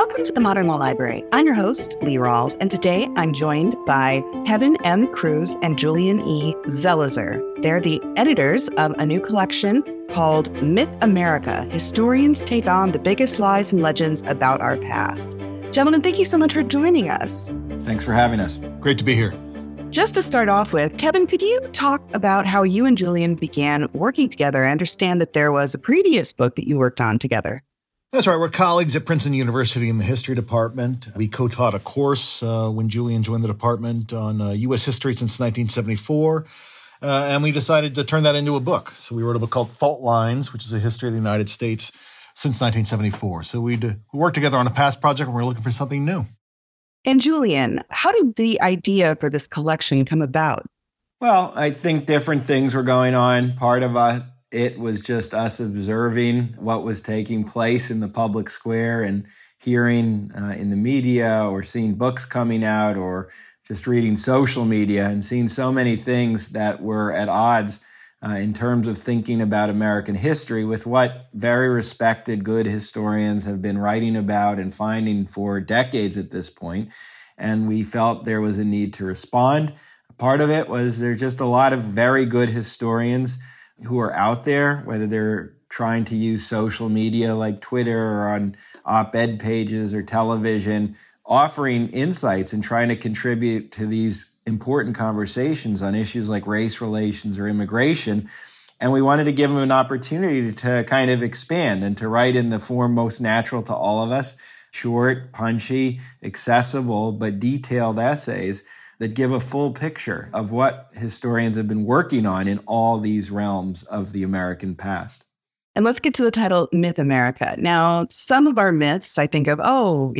Welcome to the Modern Law Library. I'm your host, Lee Rawls, and today I'm joined by Kevin M. Kruse and Julian E. Zelizer. They're the editors of a new collection called Myth America: Historians Take on the Biggest Lies and Legends About Our Past. Gentlemen, thank you so much for joining us. Thanks for having us. Great to be here. Just to start off with, Kevin, could you talk about how you and Julian began working together? I understand that there was a previous book that you worked on together. That's right. We're colleagues at Princeton University in the history department. We co-taught a course when Julian joined the department on U.S. history since 1974, and we decided to turn that into a book. So we wrote a book called Fault Lines, which is a history of the United States since 1974. So we worked together on a past project, and we're looking for something new. And Julian, how did the idea for this collection come about? Well, I think different things were going on. Part of it was just us observing what was taking place in the public square and hearing in the media or seeing books coming out or just reading social media and seeing so many things that were at odds in terms of thinking about American history with what very respected, good historians have been writing about and finding for decades at this point. And we felt there was a need to respond. Part of it was there's just a lot of very good historians who are out there, whether they're trying to use social media like Twitter or on op-ed pages or television, offering insights and trying to contribute to these important conversations on issues like race relations or immigration. And we wanted to give them an opportunity to kind of expand and to write in the form most natural to all of us, short, punchy, accessible, but detailed essays that give a full picture of what historians have been working on in all these realms of the American past. And let's get to the title, Myth America. Now, some of our myths, I think of,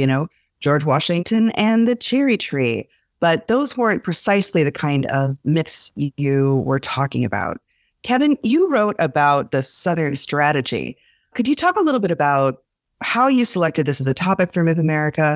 George Washington and the cherry tree. But those weren't precisely the kind of myths you were talking about. Kevin, you wrote about the Southern strategy. Could you talk a little bit about how you selected this as a topic for Myth America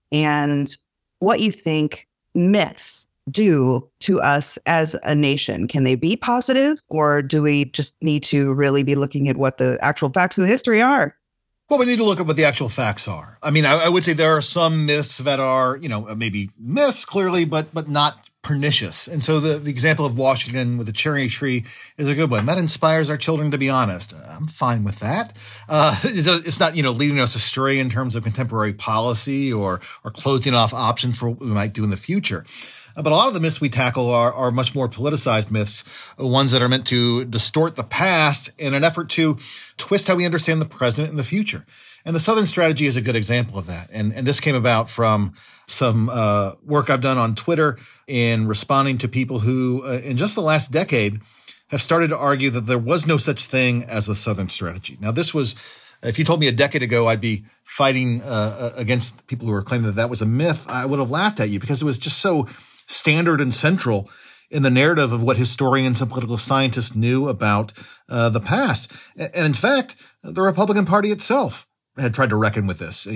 and what you think myths do to us as a nation? Can they be positive, or do we just need to really be looking at what the actual facts of the history are? Well, we need to look at what the actual facts are. I mean, I would say there are some myths that are, maybe myths clearly, but not pernicious. And so the example of Washington with the cherry tree is a good one. That inspires our children to be honest. I'm fine with that. It's not, leading us astray in terms of contemporary policy or closing off options for what we might do in the future. But a lot of the myths we tackle are much more politicized myths, ones that are meant to distort the past in an effort to twist how we understand the present and the future. And the Southern strategy is a good example of that. And this came about from some work I've done on Twitter in responding to people who, in just the last decade, have started to argue that there was no such thing as the Southern strategy. Now, this was, if you told me a decade ago I'd be fighting against people who were claiming that was a myth, I would have laughed at you because it was just so standard and central in the narrative of what historians and political scientists knew about the past. And in fact, the Republican Party itself had tried to reckon with this.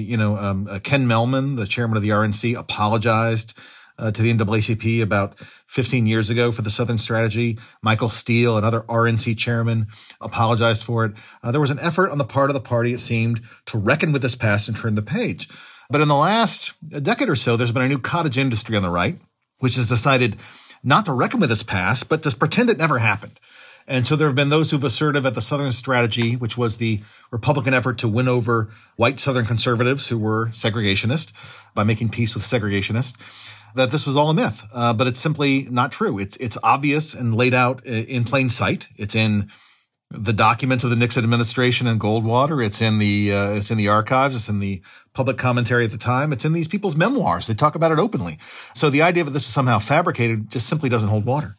Ken Mehlman, the chairman of the RNC, apologized to the NAACP about 15 years ago for the Southern strategy. Michael Steele, another RNC chairman, apologized for it. There was an effort on the part of the party, it seemed, to reckon with this past and turn the page. But in the last decade or so, there's been a new cottage industry on the right, which has decided not to reckon with this past, but to pretend it never happened. And so there have been those who've asserted that the Southern strategy, which was the Republican effort to win over white Southern conservatives who were segregationist by making peace with segregationists, that this was all a myth. But it's simply not true. It's obvious and laid out in plain sight. It's in the documents of the Nixon administration and Goldwater. It's in the archives. It's in the public commentary at the time. It's in these people's memoirs. They talk about it openly. So the idea that this is somehow fabricated just simply doesn't hold water.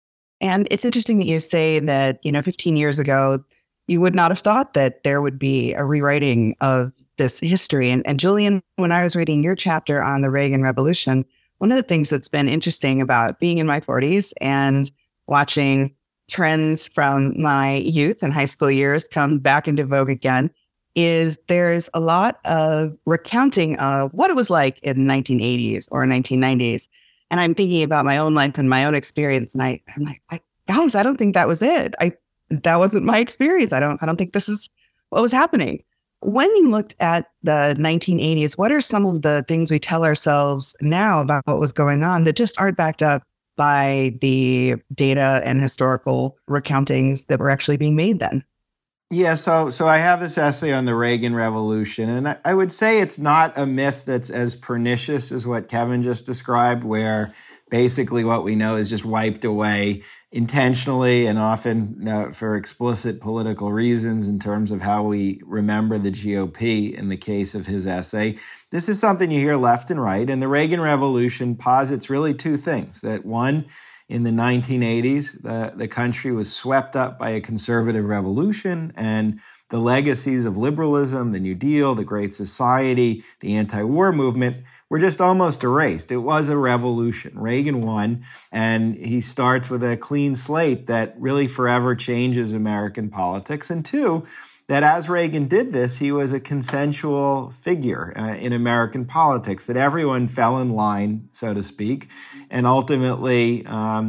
And it's interesting that you say that, 15 years ago, you would not have thought that there would be a rewriting of this history. And Julian, when I was reading your chapter on the Reagan Revolution, one of the things that's been interesting about being in my 40s and watching trends from my youth and high school years come back into vogue again is there's a lot of recounting of what it was like in the 1980s or 1990s. And I'm thinking about my own life and my own experience. And I'm like, guys, I don't think that was it. That wasn't my experience. I don't think this is what was happening. When you looked at the 1980s, what are some of the things we tell ourselves now about what was going on that just aren't backed up by the data and historical recountings that were actually being made then? Yeah, so I have this essay on the Reagan Revolution, and I would say it's not a myth that's as pernicious as what Kevin just described, where basically what we know is just wiped away intentionally and often for explicit political reasons in terms of how we remember the GOP in the case of his essay. This is something you hear left and right, and the Reagan Revolution posits really two things. That one, in the 1980s, the country was swept up by a conservative revolution, and the legacies of liberalism, the New Deal, the Great Society, the anti-war movement were just almost erased. It was a revolution. Reagan won, and he starts with a clean slate that really forever changes American politics. And two, that as Reagan did this, he was a consensual figure in American politics, that everyone fell in line, so to speak, and ultimately,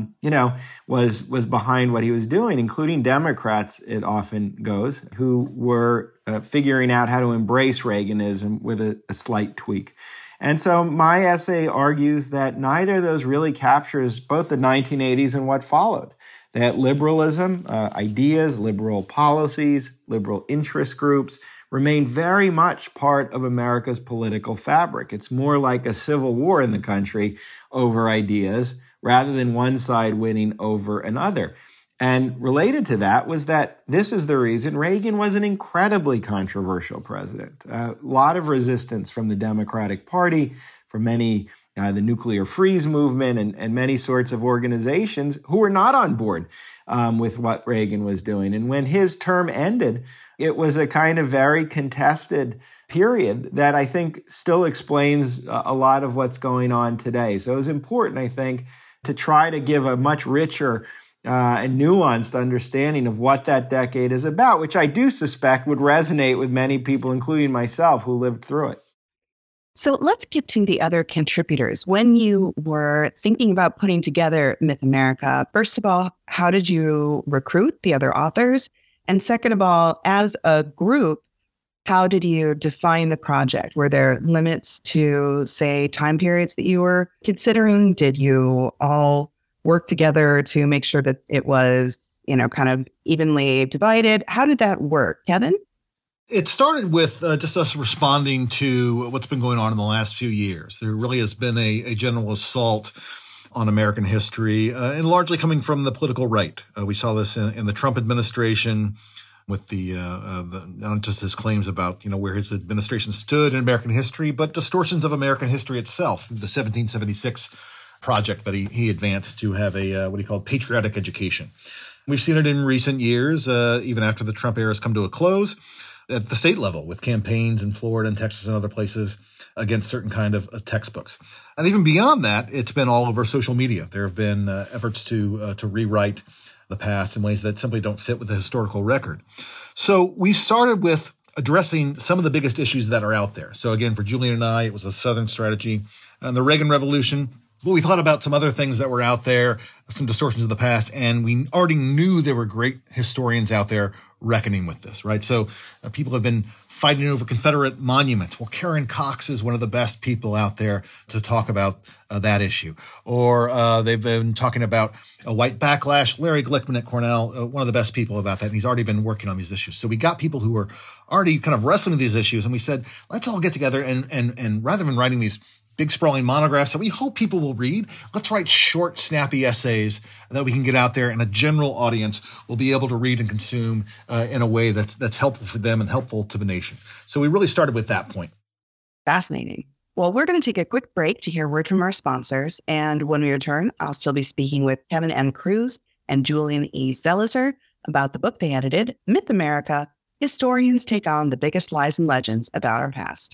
was behind what he was doing, including Democrats, it often goes, who were figuring out how to embrace Reaganism with a slight tweak. And so my essay argues that neither of those really captures both the 1980s and what followed. That liberalism, ideas, liberal policies, liberal interest groups remain very much part of America's political fabric. It's more like a civil war in the country over ideas rather than one side winning over another. And related to that was that this is the reason Reagan was an incredibly controversial president. A lot of resistance from the Democratic Party, from many the nuclear freeze movement and many sorts of organizations who were not on board with what Reagan was doing. And when his term ended, it was a kind of very contested period that I think still explains a lot of what's going on today. So it was important, I think, to try to give a much richer and nuanced understanding of what that decade is about, which I do suspect would resonate with many people, including myself, who lived through it. So let's get to the other contributors. When you were thinking about putting together Myth America, first of all, how did you recruit the other authors? And second of all, as a group, how did you define the project? Were there limits to, say, time periods that you were considering? Did you all work together to make sure that it was, kind of evenly divided? How did that work? Kevin? It started with just us responding to what's been going on in the last few years. There really has been a general assault on American history, and largely coming from the political right. We saw this in the Trump administration with the not just his claims about where his administration stood in American history, but distortions of American history itself. The 1776 project that he advanced to have a what he called patriotic education. We've seen it in recent years, even after the Trump era has come to a close, at the state level with campaigns in Florida and Texas and other places against certain kind of textbooks. And even beyond that, it's been all over social media. There have been efforts to rewrite the past in ways that simply don't fit with the historical record. So we started with addressing some of the biggest issues that are out there. So again, for Julian and I, it was the Southern strategy and the Reagan Revolution. But we thought about some other things that were out there, some distortions of the past, and we already knew there were great historians out there reckoning with this, right? So people have been fighting over Confederate monuments. Well, Karen Cox is one of the best people out there to talk about that issue. Or they've been talking about a white backlash. Larry Glickman at Cornell, one of the best people about that, and he's already been working on these issues. So we got people who were already kind of wrestling with these issues, and we said, let's all get together and rather than writing these big sprawling monographs that we hope people will read, let's write short, snappy essays that we can get out there and a general audience will be able to read and consume in a way that's helpful for them and helpful to the nation. So we really started with that point. Fascinating. Well, we're going to take a quick break to hear word from our sponsors. And when we return, I'll still be speaking with Kevin M. Kruse and Julian E. Zelizer about the book they edited, Myth America, Historians Take on the Biggest Lies and Legends About Our Past.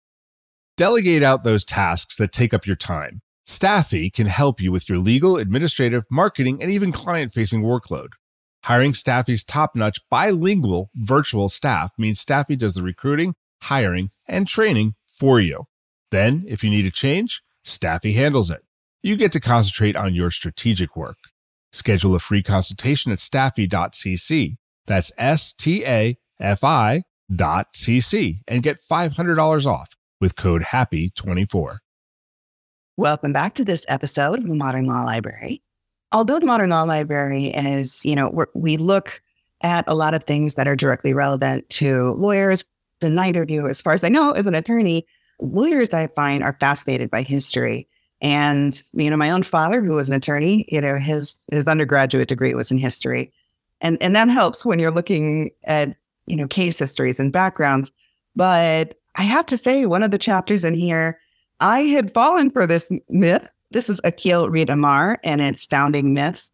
Delegate out those tasks that take up your time. Staffy can help you with your legal, administrative, marketing, and even client-facing workload. Hiring Staffy's top-notch bilingual virtual staff means Staffy does the recruiting, hiring, and training for you. Then, if you need a change, Staffy handles it. You get to concentrate on your strategic work. Schedule a free consultation at staffy.cc. That's staffy.cc myth.cc and get $500 off with code HAPPY24. Welcome back to this episode of the Modern Law Library. Although the Modern Law Library is, we look at a lot of things that are directly relevant to lawyers, and neither of you, as far as I know, as an attorney, lawyers I find are fascinated by history. And, my own father, who was an attorney, his undergraduate degree was in history. And that helps when you're looking at, case histories and backgrounds. But I have to say, one of the chapters in here, I had fallen for this myth. This is Akhil Reed Amar and its founding myths.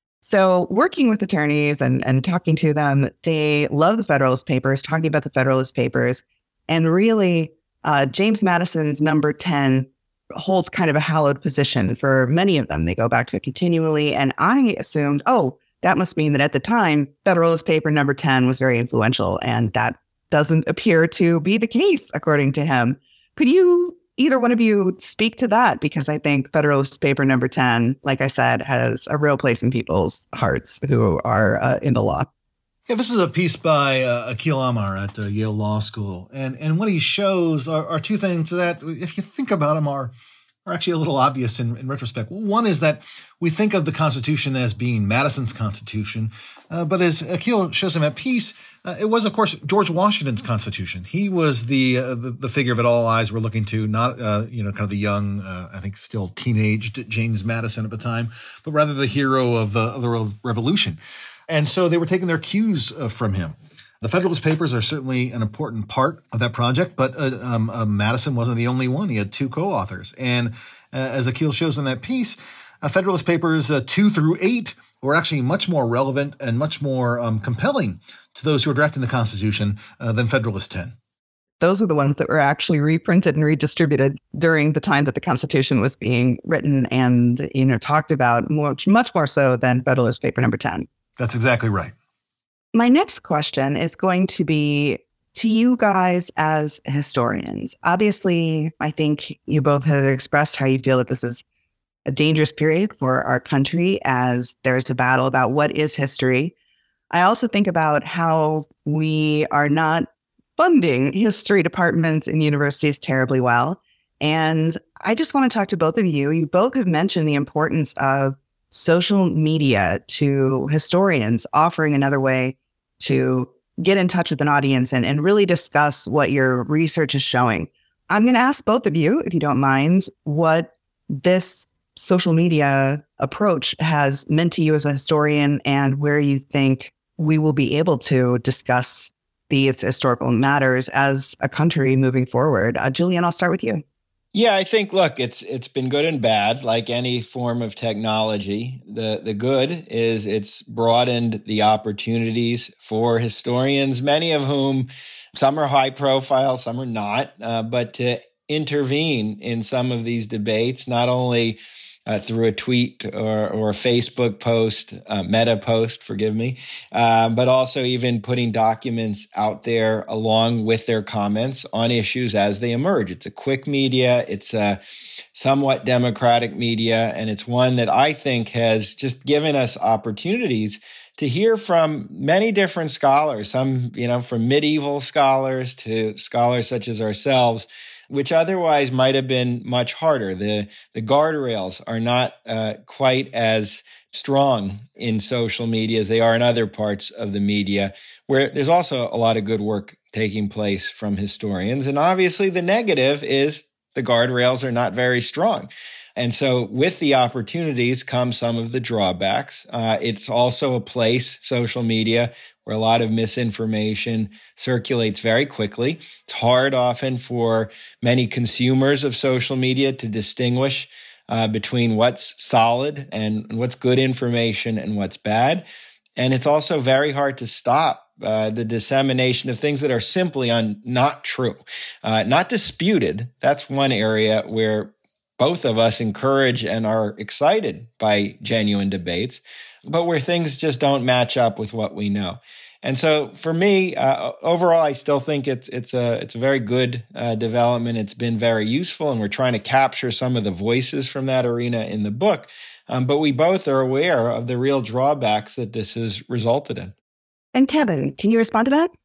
So working with attorneys and talking to them, they love the Federalist Papers, talking about the Federalist Papers. And really, James Madison's number 10 holds kind of a hallowed position for many of them. They go back to it continually. And I assumed, that must mean that at the time, Federalist Paper number 10 was very influential. And that doesn't appear to be the case, according to him. Could you, either one of you, speak to that? Because I think Federalist Paper number 10, like I said, has a real place in people's hearts who are in the law. Yeah, this is a piece by Akhil Amar at Yale Law School. And what he shows are two things that, if you think about them, are actually a little obvious in retrospect. One is that we think of the Constitution as being Madison's Constitution, but as Akhil shows in that piece, it was, of course, George Washington's Constitution. He was the figure that all eyes were looking to, not kind of the young, I think still teenaged James Madison at the time, but rather the hero of the Revolution. And so they were taking their cues from him. The Federalist Papers are certainly an important part of that project, but Madison wasn't the only one. He had two co-authors. And as Akhil shows in that piece, Federalist Papers 2 through 8 were actually much more relevant and much more compelling to those who were drafting the Constitution than Federalist 10. Those are the ones that were actually reprinted and redistributed during the time that the Constitution was being written and, talked about much more so than Federalist Paper number 10. That's exactly right. My next question is going to be to you guys as historians. Obviously, I think you both have expressed how you feel that this is a dangerous period for our country as there's a battle about what is history. I also think about how we are not funding history departments in universities terribly well. And I just want to talk to both of you. You both have mentioned the importance of social media to historians, offering another way to get in touch with an audience and really discuss what your research is showing. I'm going to ask both of you, if you don't mind, what this social media approach has meant to you as a historian and where you think we will be able to discuss these historical matters as a country moving forward. Julian, I'll start with you. Yeah, I think, look, it's been good and bad, like any form of technology. The good is it's broadened the opportunities for historians, many of whom, some are high profile, some are not, but to intervene in some of these debates, not only through a tweet or a Facebook post, Meta post, forgive me, but also even putting documents out there along with their comments on issues as they emerge. It's a quick media, it's a somewhat democratic media, and it's one that I think has just given us opportunities to hear from many different scholars, some, from medieval scholars to scholars such as ourselves, which otherwise might have been much harder. The guardrails are not quite as strong in social media as they are in other parts of the media, where there's also a lot of good work taking place from historians. And obviously the negative is the guardrails are not very strong. And so with the opportunities come some of the drawbacks. It's also a place, social media, where a lot of misinformation circulates very quickly. It's hard often for many consumers of social media to distinguish between what's solid and what's good information and what's bad. And it's also very hard to stop the dissemination of things that are simply not true, not disputed. That's one area where both of us encourage and are excited by genuine debates, but where things just don't match up with what we know. And so for me, overall, I still think it's a very good development. It's been very useful, and we're trying to capture some of the voices from that arena in the book. But we both are aware of the real drawbacks that this has resulted in. And Kevin, can you respond to that?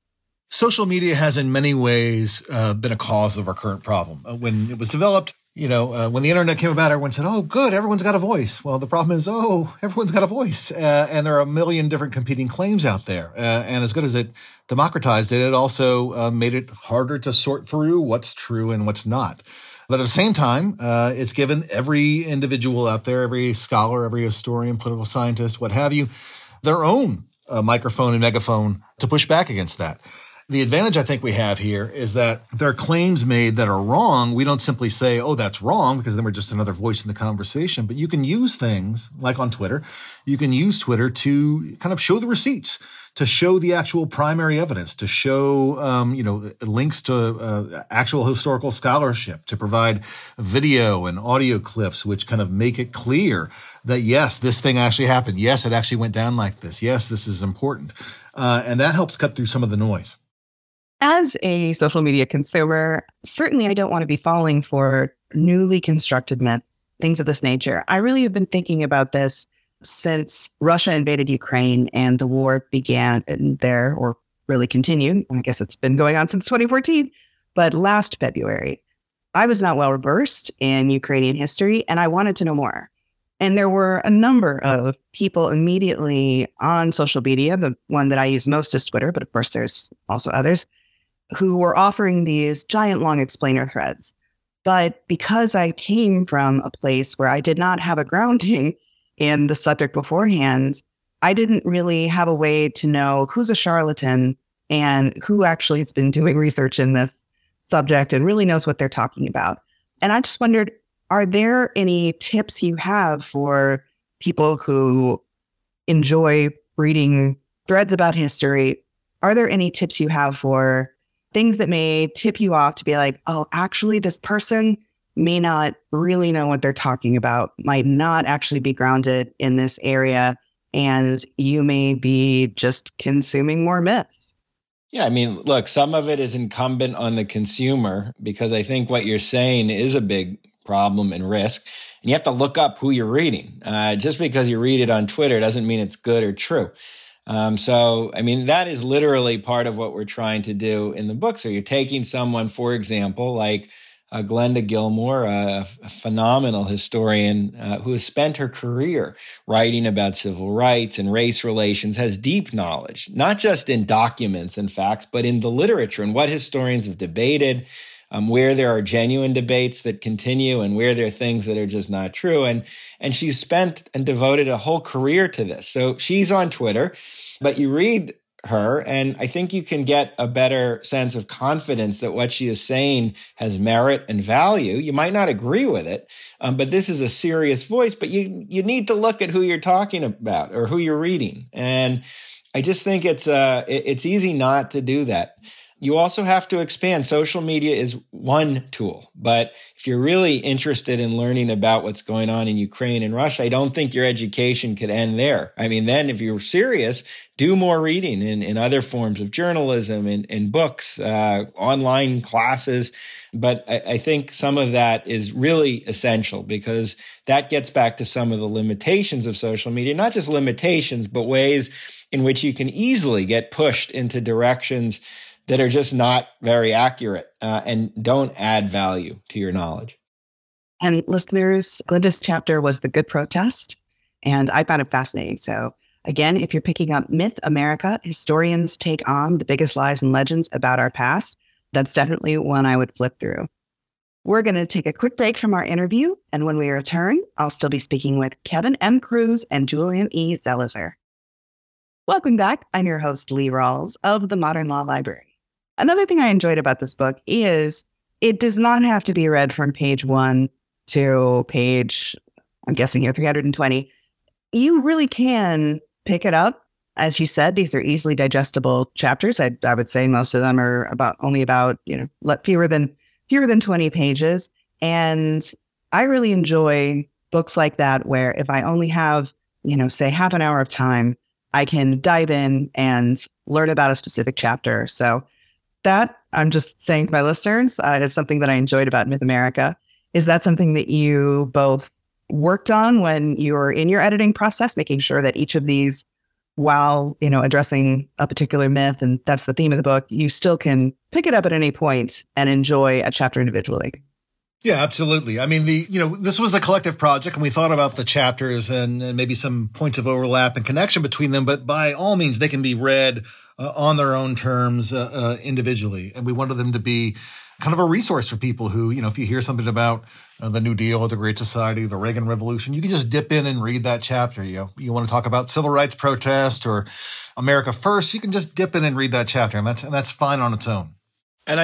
Social media has in many ways been a cause of our current problem. When it was developed, when the internet came about, everyone said, oh, good, everyone's got a voice. Well, the problem is, everyone's got a voice. And there are a million different competing claims out there. And as good as it democratized it, it also made it harder to sort through what's true and what's not. But at the same time, it's given every individual out there, every scholar, every historian, political scientist, what have you, their own microphone and megaphone to push back against that. The advantage I think we have here is that if there are claims made that are wrong, we don't simply say, oh, that's wrong, because then we're just another voice in the conversation. But you can use things like on Twitter. You can use Twitter to kind of show the receipts, to show the actual primary evidence, to show, links to actual historical scholarship, to provide video and audio clips, which kind of make it clear that, yes, this thing actually happened. Yes, it actually went down like this. Yes, this is important. And that helps cut through some of the noise. As a social media consumer, certainly I don't want to be falling for newly constructed myths, things of this nature. I really have been thinking about this since Russia invaded Ukraine and the war began there, or really continued. I guess it's been going on since 2014, but last February. I was not well versed in Ukrainian history, and I wanted to know more. And there were a number of people immediately on social media, the one that I use most is Twitter, but of course there's also others, who were offering these giant long explainer threads. But because I came from a place where I did not have a grounding in the subject beforehand, I didn't really have a way to know who's a charlatan and who actually has been doing research in this subject and really knows what they're talking about. And I just wondered, are there any tips you have for people who enjoy reading threads about history? Are there any tips you have for things that may tip you off to be like, oh, actually, this person may not really know what they're talking about, might not actually be grounded in this area, and you may be just consuming more myths? Yeah, I mean, look, some of it is incumbent on the consumer, because I think what you're saying is a big problem and risk. And you have to look up who you're reading. Just because you read it on Twitter doesn't mean it's good or true. So, I mean, that is literally part of what we're trying to do in the book. So you're taking someone, for example, like Glenda Gilmore, a phenomenal historian who has spent her career writing about civil rights and race relations, has deep knowledge, not just in documents and facts, but in the literature and what historians have debated, where there are genuine debates that continue and where there are things that are just not true. And she's spent and devoted a whole career to this. So she's on Twitter, but you read her, and I think you can get a better sense of confidence that what she is saying has merit and value. You might not agree with it, but this is a serious voice, but you need to look at who you're talking about or who you're reading. And I just think it's easy not to do that. You also have to expand. Social media is one tool, but if you're really interested in learning about what's going on in Ukraine and Russia, I don't think your education could end there. I mean, then if you're serious, do more reading in other forms of journalism, in books, online classes. But I think some of that is really essential, because that gets back to some of the limitations of social media, not just limitations, but ways in which you can easily get pushed into directions that are just not very accurate and don't add value to your knowledge. And listeners, Glenda's chapter was The Good Protest, and I found it fascinating. So again, if you're picking up Myth America, Historians Take on the Biggest Lies and Legends About Our Past, that's definitely one I would flip through. We're going to take a quick break from our interview, and when we return, I'll still be speaking with Kevin M. Kruse and Julian E. Zelizer. Welcome back. I'm your host, Lee Rawls of the Modern Law Library. Another thing I enjoyed about this book is it does not have to be read from page 1 to page, I'm guessing here, 320. You really can pick it up. As you said, these are easily digestible chapters. I would say most of them are only about fewer than 20 pages. And I really enjoy books like that, where if I only have, say half an hour of time, I can dive in and learn about a specific chapter. So that, I'm just saying to my listeners, is something that I enjoyed about Myth America. Is that something that you both worked on when you were in your editing process, making sure that each of these while, addressing a particular myth, and that's the theme of the book, you still can pick it up at any point and enjoy a chapter individually. Yeah, absolutely. I mean, this was a collective project, and we thought about the chapters and maybe some points of overlap and connection between them, but by all means, they can be read on their own terms individually. And we wanted them to be kind of a resource for people who, if you hear something about the New Deal or the Great Society, the Reagan Revolution, you can just dip in and read that chapter. You want to talk about civil rights protest or America First, you can just dip in and read that chapter, and that's fine on its own. And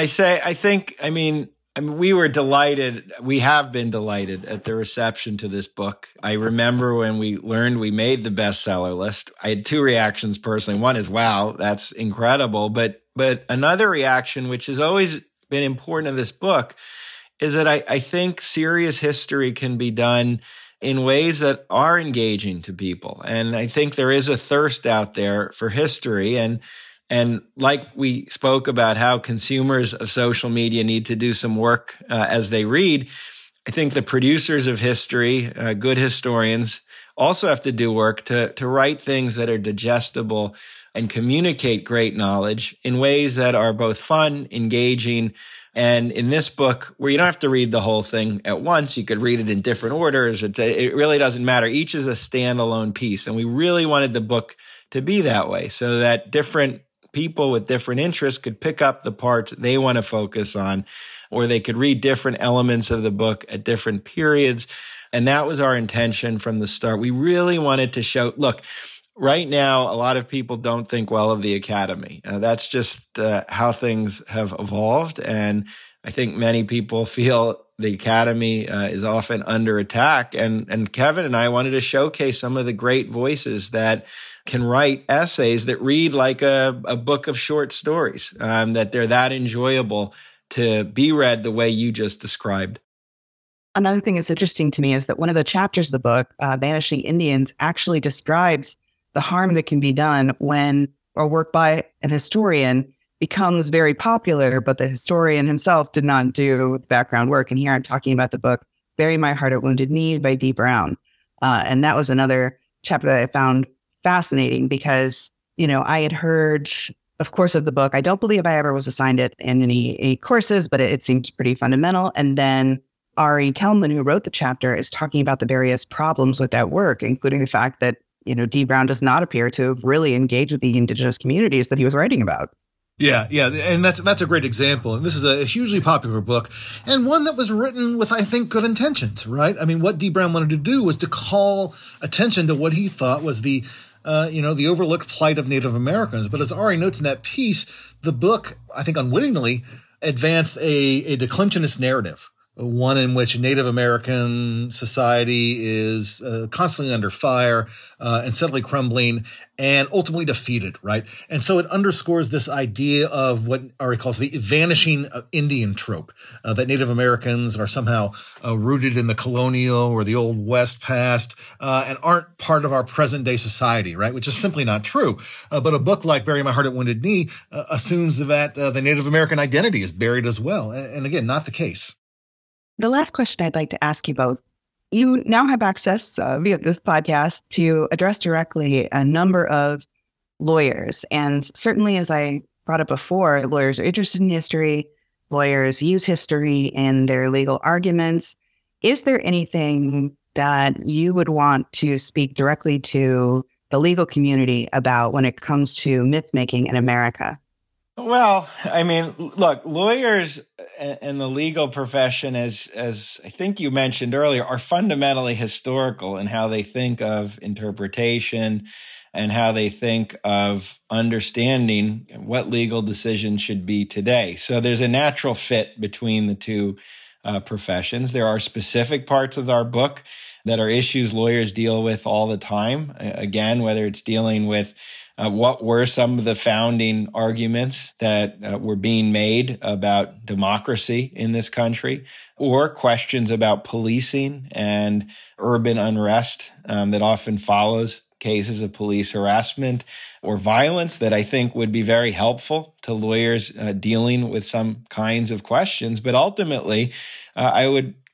I mean, we were delighted. We have been delighted at the reception to this book. I remember when we learned we made the bestseller list, I had two reactions personally. One is, wow, that's incredible. But another reaction, which has always been important in this book, is that I think serious history can be done in ways that are engaging to people. And I think there is a thirst out there for history. And like we spoke about how consumers of social media need to do some work as they read, I think the producers of history, good historians, also have to do work to write things that are digestible and communicate great knowledge in ways that are both fun, engaging. And in this book, where you don't have to read the whole thing at once, you could read it in different orders. It really doesn't matter. Each is a standalone piece. And we really wanted the book to be that way, so that different people with different interests could pick up the parts they want to focus on, or they could read different elements of the book at different periods. And that was our intention from the start. We really wanted to show, look, right now, a lot of people don't think well of the Academy. That's just how things have evolved. And I think many people feel the Academy is often under attack. And Kevin and I wanted to showcase some of the great voices that can write essays that read like a book of short stories, that they're that enjoyable to be read the way you just described. Another thing that's interesting to me is that one of the chapters of the book, Vanishing Indians, actually describes the harm that can be done when a work by an historian becomes very popular, but the historian himself did not do background work. And here I'm talking about the book, Bury My Heart at Wounded Knee by Dee Brown. And that was another chapter that I found fascinating because, I had heard, of course, of the book. I don't believe I ever was assigned it in any courses, but it seemed pretty fundamental. And then Ari Kelman, who wrote the chapter, is talking about the various problems with that work, including the fact that, Dee Brown does not appear to have really engaged with the indigenous communities that he was writing about. Yeah. And that's a great example. And this is a hugely popular book and one that was written with, I think, good intentions, right? I mean, what Dee Brown wanted to do was to call attention to what he thought was the overlooked plight of Native Americans. But as Ari notes in that piece, the book, I think unwittingly, advanced a declensionist narrative, one in which Native American society is constantly under fire and steadily crumbling and ultimately defeated, right? And so it underscores this idea of what Ari calls the vanishing Indian trope, that Native Americans are somehow rooted in the colonial or the Old West past and aren't part of our present-day society, right? Which is simply not true. But a book like Bury My Heart at Wounded Knee assumes that the Native American identity is buried as well. And again, not the case. The last question I'd like to ask you both, you now have access via this podcast to address directly a number of lawyers. And certainly, as I brought up before, lawyers are interested in history. Lawyers use history in their legal arguments. Is there anything that you would want to speak directly to the legal community about when it comes to myth-making in America? Well, I mean, look, lawyers and the legal profession, as I think you mentioned earlier, are fundamentally historical in how they think of interpretation and how they think of understanding what legal decisions should be today. So there's a natural fit between the two professions. There are specific parts of our book that are issues lawyers deal with all the time. Again, whether it's dealing with what were some of the founding arguments that were being made about democracy in this country, or questions about policing and urban unrest that often follows cases of police harassment or violence that I think would be very helpful to lawyers dealing with some kinds of questions. But ultimately, I would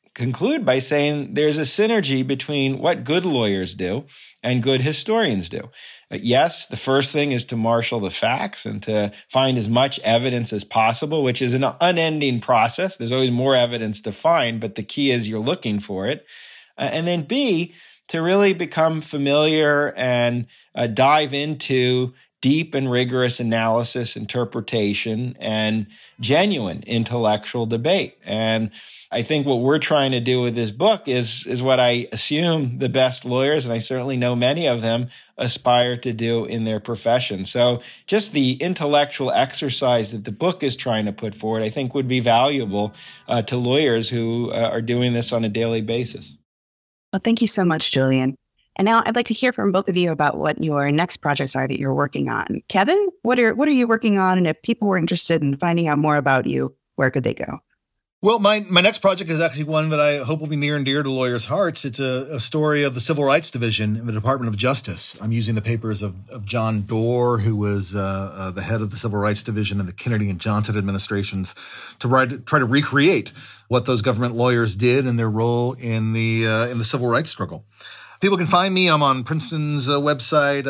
conclude by saying there's a synergy between what good lawyers do and good historians do. Yes, the first thing is to marshal the facts and to find as much evidence as possible, which is an unending process. There's always more evidence to find, but the key is you're looking for it. And then B, to really become familiar and dive into deep and rigorous analysis, interpretation, and genuine intellectual debate. And I think what we're trying to do with this book is what I assume the best lawyers, and I certainly know many of them, aspire to do in their profession. So just the intellectual exercise that the book is trying to put forward, I think would be valuable to lawyers who are doing this on a daily basis. Well, thank you so much, Julian. And now I'd like to hear from both of you about what your next projects are that you're working on. Kevin, what are you working on? And if people were interested in finding out more about you, where could they go? Well, my next project is actually one that I hope will be near and dear to lawyers' hearts. It's a story of the Civil Rights Division in the Department of Justice. I'm using the papers of John Doerr, who was the head of the Civil Rights Division in the Kennedy and Johnson administrations, to try to recreate what those government lawyers did and their role in the civil rights struggle. People can find me. I'm on Princeton's website.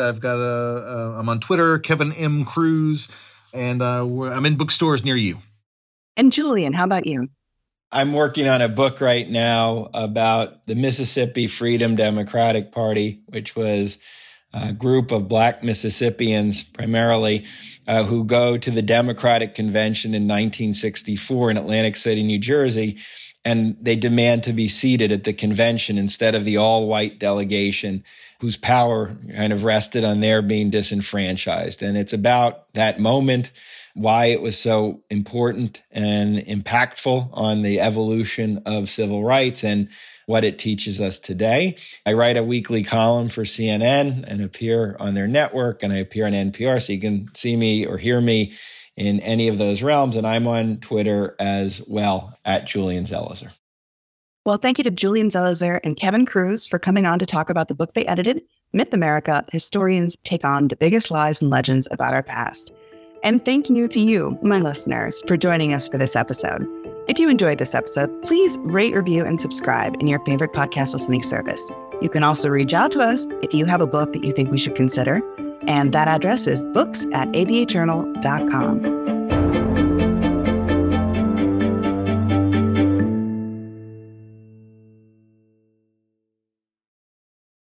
I'm on Twitter, Kevin M. Cruz, and I'm in bookstores near you. And Julian, how about you? I'm working on a book right now about the Mississippi Freedom Democratic Party, which was a group of Black Mississippians primarily who go to the Democratic Convention in 1964 in Atlantic City, New Jersey, and they demand to be seated at the convention instead of the all-white delegation whose power kind of rested on their being disenfranchised. And it's about that moment, why it was so important and impactful on the evolution of civil rights and what it teaches us today. I write a weekly column for CNN and appear on their network, and I appear on NPR, so you can see me or hear me in any of those realms. And I'm on Twitter as well, at Julian Zelizer. Well, thank you to Julian Zelizer and Kevin Cruz for coming on to talk about the book they edited, Myth America, Historians Take on the Biggest Lies and Legends About Our Past. And thank you to you, my listeners, for joining us for this episode. If you enjoyed this episode, please rate, review, and subscribe in your favorite podcast listening service. You can also reach out to us if you have a book that you think we should consider. And that address is books@abjournal.com.